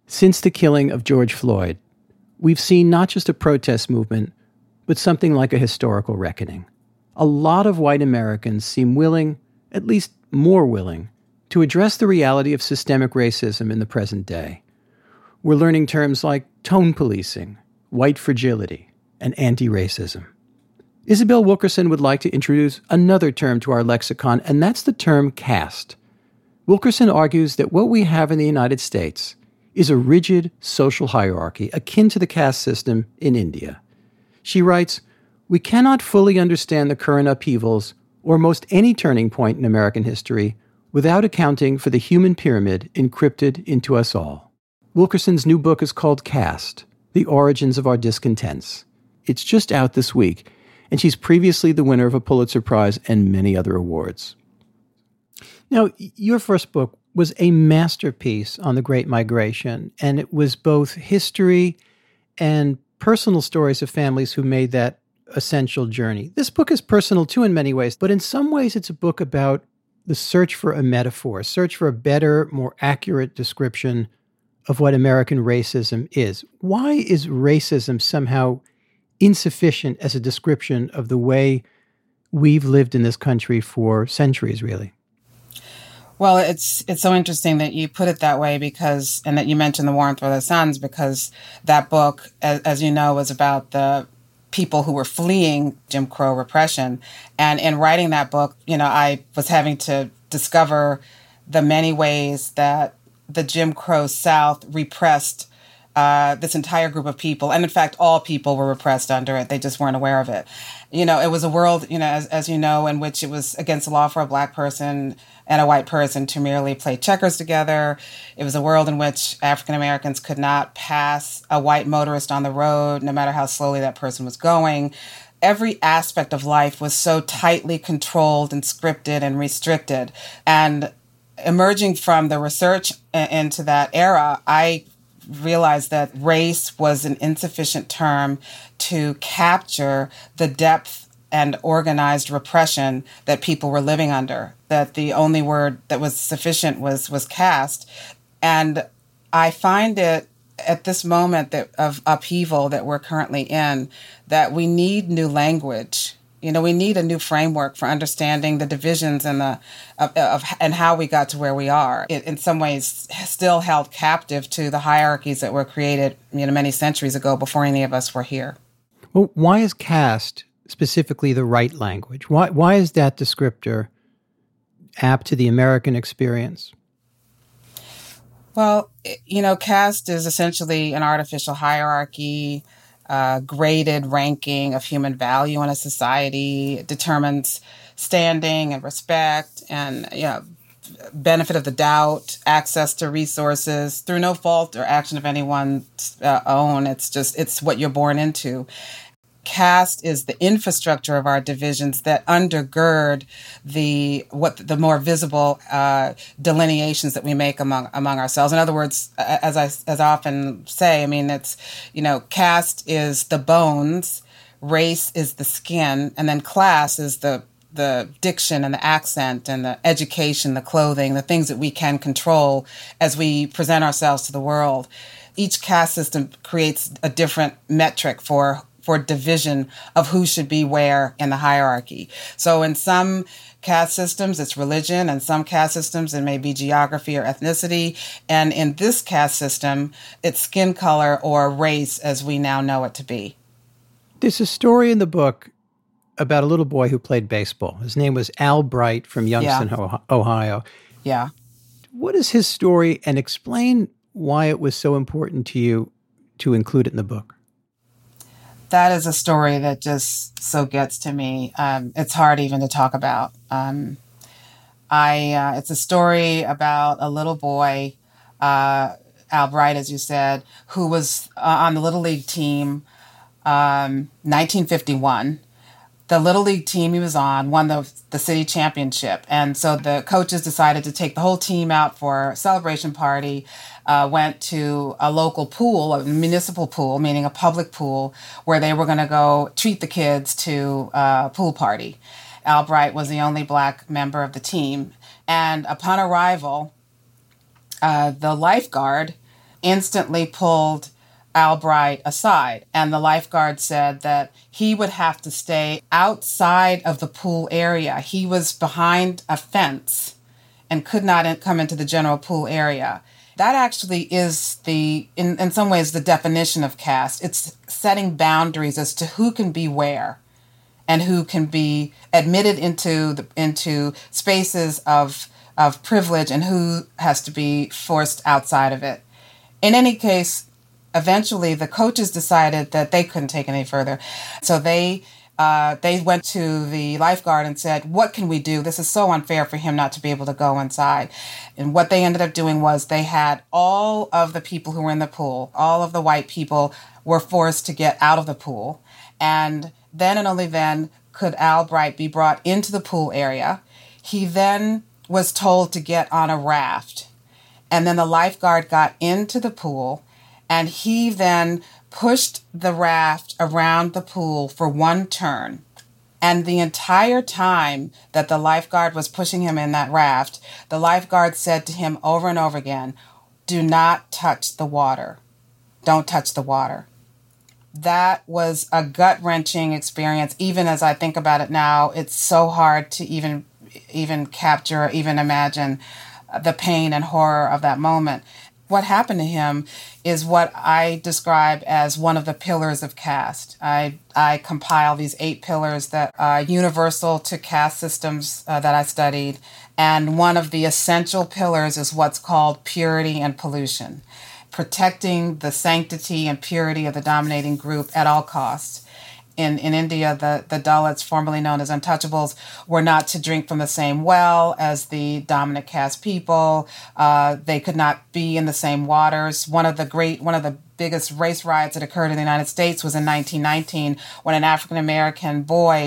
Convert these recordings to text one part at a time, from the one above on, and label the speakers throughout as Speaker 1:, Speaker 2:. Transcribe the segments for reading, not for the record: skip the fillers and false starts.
Speaker 1: Since the killing of George Floyd, we've seen not just a protest movement, but something like a historical reckoning. A lot of white Americans seem willing, at least more willing, to address the reality of systemic racism in the present day. We're learning terms like tone policing, white fragility, and anti-racism. Isabel Wilkerson would like to introduce another term to our lexicon, and that's the term caste. Wilkerson argues that what we have in the United States is a rigid social hierarchy akin to the caste system in India. She writes, "We cannot fully understand the current upheavals or most any turning point in American history without accounting for the human pyramid encrypted into us all." Wilkerson's new book is called Caste: The Origins of Our Discontents. It's just out this week, and she's previously the winner of a Pulitzer Prize and many other awards. Now, your first book was a masterpiece on the Great Migration, and it was both history and personal stories of families who made that essential journey. This book is personal too in many ways, but in some ways it's a book about the search for a metaphor, search for a better, more accurate description of what American racism is. Why is racism somehow insufficient as a description of the way we've lived in this country for centuries, really?
Speaker 2: Well, it's so interesting that you put it that way and that you mentioned The War on Thriller Sons, because that book, as you know, was about the people who were fleeing Jim Crow repression. And in writing that book, I was having to discover the many ways that the Jim Crow South repressed this entire group of people. And in fact, all people were repressed under it. They just weren't aware of it. It was a world, as you know, in which it was against the law for a black person and a white person to merely play checkers together. It was a world in which African Americans could not pass a white motorist on the road, no matter how slowly that person was going. Every aspect of life was so tightly controlled and scripted and restricted. And emerging from the research into that era, I realized that race was an insufficient term to capture the depth and organized repression that people were living under, that the only word that was sufficient was caste. And I find it at this moment of upheaval that we're currently in, that we need new language. We need a new framework for understanding the divisions and and how we got to where we are. It, in some ways, still held captive to the hierarchies that were created, many centuries ago before any of us were here.
Speaker 1: Well, why is caste specifically the right language? Why is that descriptor apt to the American experience?
Speaker 2: Well, caste is essentially an artificial hierarchy, graded ranking of human value in a society. It determines standing and respect and benefit of the doubt, access to resources through no fault or action of anyone's own. It's what you're born into. Caste is the infrastructure of our divisions that undergird the more visible delineations that we make among ourselves. In other words, as I often say, it's caste is the bones, race is the skin, and then class is the diction and the accent and the education, the clothing, the things that we can control as we present ourselves to the world. Each caste system creates a different metric for division of who should be where in the hierarchy. So in some caste systems, it's religion, and some caste systems, it may be geography or ethnicity. And in this caste system, it's skin color or race as we now know it to be.
Speaker 1: There's a story in the book about a little boy who played baseball. His name was Al Bright from Youngstown, Ohio.
Speaker 2: Yeah.
Speaker 1: What is his story, and explain why it was so important to you to include it in the book?
Speaker 2: That is a story that just so gets to me. It's hard even to talk about. It's a story about a little boy, Al Bright, as you said, who was on the Little League team, 1951. The Little League team he was on won the city championship. And so the coaches decided to take the whole team out for a celebration party, went to a local pool, a municipal pool, meaning a public pool, where they were going to go treat the kids to a pool party. Al Bright was the only black member of the team. And upon arrival, the lifeguard instantly pulled Albright aside. And the lifeguard said that he would have to stay outside of the pool area. He was behind a fence and could not come into the general pool area. That actually is in some ways, the definition of caste. It's setting boundaries as to who can be where and who can be admitted into spaces of privilege and who has to be forced outside of it. In any case, eventually the coaches decided that they couldn't take it any further. So they went to the lifeguard and said, what can we do? This is so unfair for him not to be able to go inside. And what they ended up doing was they had all of the people who were in the pool, all of the white people were forced to get out of the pool. And then and only then could Albright be brought into the pool area. He then was told to get on a raft. And then the lifeguard got into the pool, and he then pushed the raft around the pool for one turn. And the entire time that the lifeguard was pushing him in that raft, the lifeguard said to him over and over again, do not touch the water. Don't touch the water. That was a gut-wrenching experience. Even as I think about it now, it's so hard to even capture or even imagine the pain and horror of that moment. What happened to him is what I describe as one of the pillars of caste. I compile these 8 pillars that are universal to caste systems that I studied. And one of the essential pillars is what's called purity and pollution, protecting the sanctity and purity of the dominating group at all costs. In India, the Dalits, formerly known as untouchables, were not to drink from the same well as the dominant caste people. They could not be in the same waters. One of the biggest race riots that occurred in the United States was in 1919 when an African-American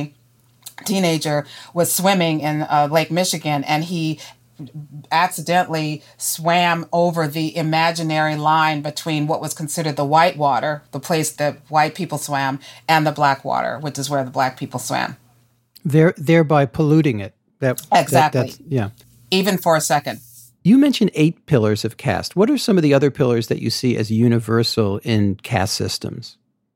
Speaker 2: teenager, was swimming in Lake Michigan, and he accidentally swam over the imaginary line between what was considered the white water, the place that white people swam, and the black water, which is where the black people swam.
Speaker 1: Thereby polluting it.
Speaker 2: Exactly.
Speaker 1: Yeah.
Speaker 2: Even for a second.
Speaker 1: You mentioned 8 pillars of caste. What are some of the other pillars that you see as universal in caste systems?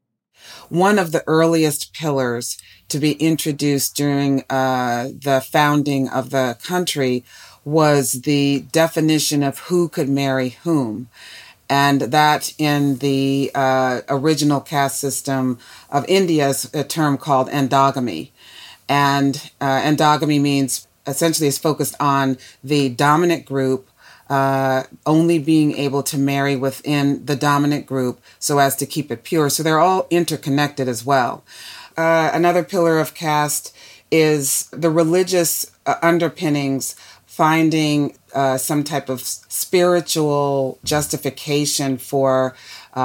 Speaker 2: One of the earliest pillars to be introduced during the founding of the country was the definition of who could marry whom. And that in the original caste system of India is a term called endogamy. And endogamy means essentially is focused on the dominant group only being able to marry within the dominant group so as to keep it pure. So they're all interconnected as well. Another pillar of caste is the religious underpinnings, finding some type of spiritual justification for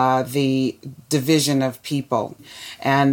Speaker 2: the division of people. And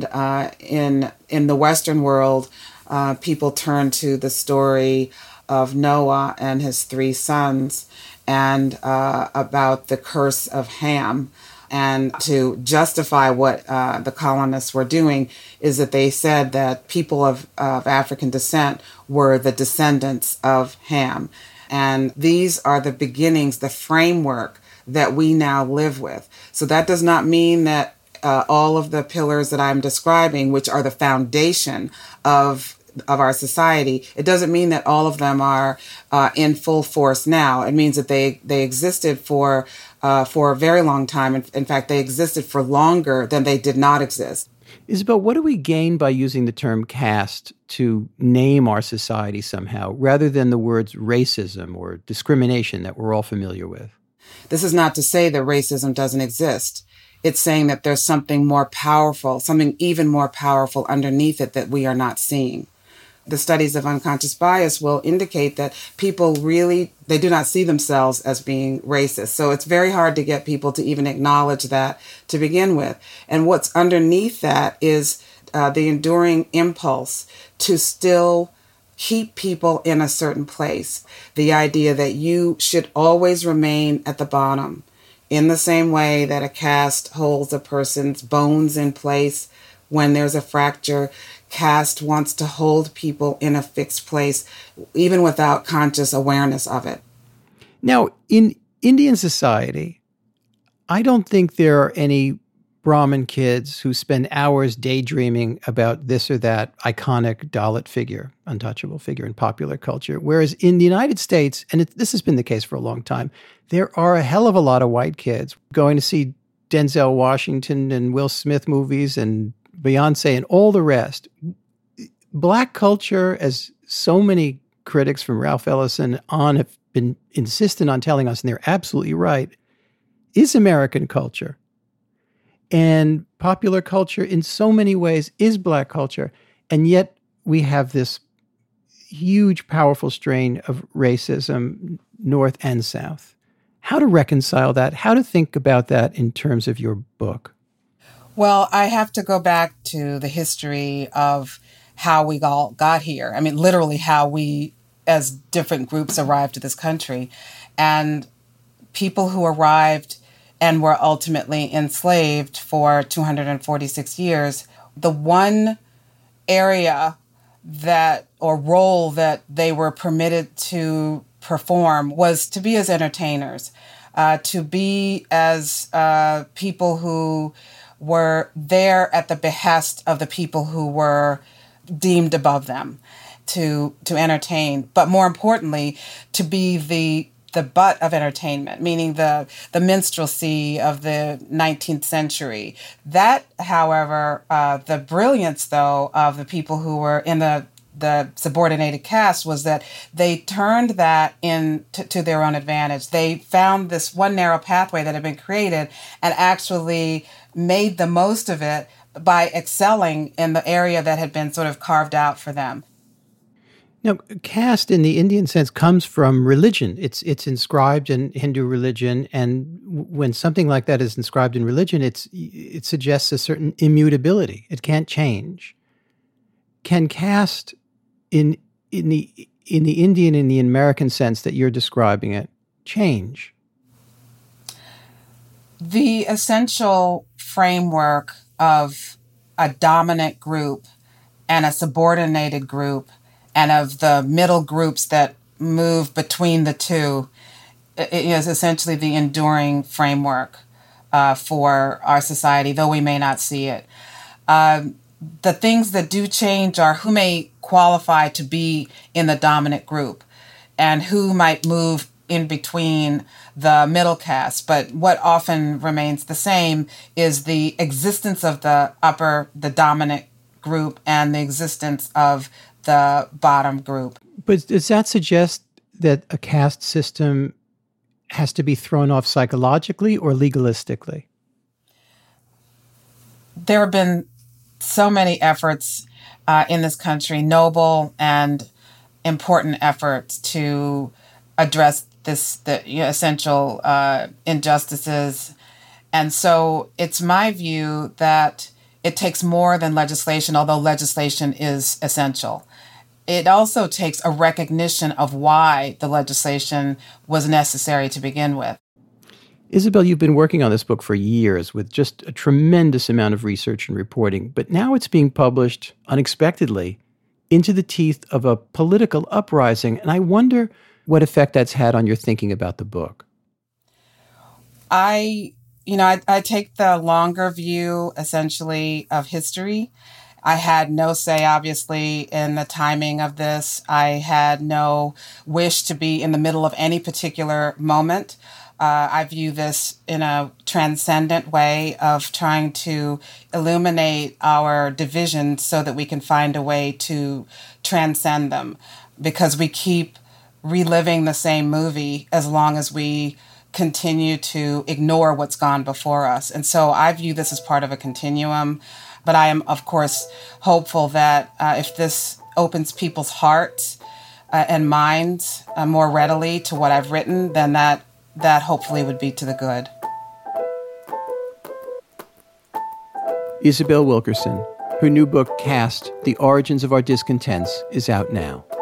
Speaker 2: in the Western world, people turn to the story of Noah and his 3 sons and about the curse of Ham. And to justify what the colonists were doing is that they said that people of African descent were the descendants of Ham. And these are the beginnings, the framework that we now live with. So that does not mean that all of the pillars that I'm describing, which are the foundation of our society, it doesn't mean that all of them are in full force now. It means that they existed for a very long time. In fact, they existed for longer than they did not exist.
Speaker 1: Isabel, what do we gain by using the term caste to name our society somehow, rather than the words racism or discrimination that we're all familiar with?
Speaker 2: This is not to say that racism doesn't exist. It's saying that there's something more powerful, something even more powerful underneath it that we are not seeing. The studies of unconscious bias will indicate that people they do not see themselves as being racist. So it's very hard to get people to even acknowledge that to begin with. And what's underneath that is the enduring impulse to still keep people in a certain place. The idea that you should always remain at the bottom, in the same way that a cast holds a person's bones in place when there's a fracture. Caste wants to hold people in a fixed place, even without conscious awareness of it.
Speaker 1: Now, in Indian society, I don't think there are any Brahmin kids who spend hours daydreaming about this or that iconic Dalit figure, untouchable figure in popular culture. Whereas in the United States, and this has been the case for a long time, there are a hell of a lot of white kids going to see Denzel Washington and Will Smith movies and Beyonce and all the rest. Black culture, as so many critics from Ralph Ellison on have been insistent on telling us, and they're absolutely right, is American culture. And popular culture in so many ways is Black culture. And yet we have this huge, powerful strain of racism, North and South. How to reconcile that? How to think about that in terms of your book?
Speaker 2: Well, I have to go back to the history of how we all got here. I mean, literally how we, as different groups, arrived to this country. And people who arrived and were ultimately enslaved for 246 years, the one area that, or role that they were permitted to perform was to be as entertainers, to be as people who were there at the behest of the people who were deemed above them, to entertain, but more importantly, to be the butt of entertainment, meaning the minstrelsy of the 19th century. That, however, the brilliance, though, of the people who were in the subordinated caste was that they turned that to their own advantage. They found this one narrow pathway that had been created and actually made the most of it by excelling in the area that had been sort of carved out for them.
Speaker 1: Now, caste in the Indian sense comes from religion. It's inscribed in Hindu religion, and when something like that is inscribed in religion, it suggests a certain immutability. It can't change. Can caste in the Indian and the American sense that you're describing it change?
Speaker 2: The essential framework of a dominant group and a subordinated group and of the middle groups that move between the two is essentially the enduring framework for our society, though we may not see it. The things that do change are who may qualify to be in the dominant group and who might move in between the middle caste. But what often remains the same is the existence of the dominant group and the existence of the bottom group.
Speaker 1: But does that suggest that a caste system has to be thrown off psychologically or legalistically?
Speaker 2: There have been so many efforts in this country, noble and important efforts to address the essential injustices. And so it's my view that it takes more than legislation, although legislation is essential. It also takes a recognition of why the legislation was necessary to begin with.
Speaker 1: Isabel, you've been working on this book for years with just a tremendous amount of research and reporting, but now it's being published unexpectedly into the teeth of a political uprising, and I wonder what effect that's had on your thinking about the book.
Speaker 2: I take the longer view, essentially, of history. I had no say, obviously, in the timing of this. I had no wish to be in the middle of any particular moment. I view this in a transcendent way of trying to illuminate our divisions so that we can find a way to transcend them, because we keep reliving the same movie as long as we continue to ignore what's gone before us. And so I view this as part of a continuum. But I am, of course, hopeful that if this opens people's hearts and minds more readily to what I've written, then that hopefully would be to the good.
Speaker 1: Isabel Wilkerson, her new book, Caste: The Origins of Our Discontents, is out now.